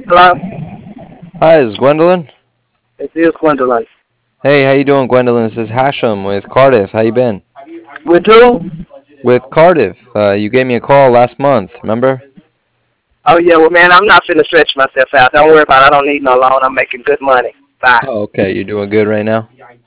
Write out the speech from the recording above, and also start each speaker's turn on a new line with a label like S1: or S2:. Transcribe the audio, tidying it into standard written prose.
S1: Hello,
S2: Hi, this is Gwendolyn.
S1: it is Gwendolyn.
S2: Hey, how you doing, Gwendolyn? This is Hashem with Cardiff. How you been?
S1: With who?
S2: With Cardiff. You gave me a call last month, remember?
S1: Oh yeah, well man, I'm not finna stretch myself out. Don't worry about it. I don't need no loan. I'm making good money. Bye.
S2: Oh, okay. You're doing good right now?